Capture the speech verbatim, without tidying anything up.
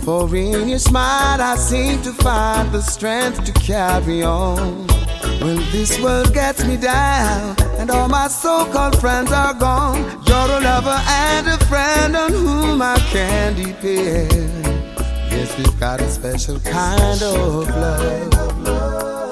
For in your smile I seem to find the strength to carry on. When this world gets me down and all my so-called friends are gone, you're a lover and a friend on whom I can depend. Yes, we've got a special kind of love.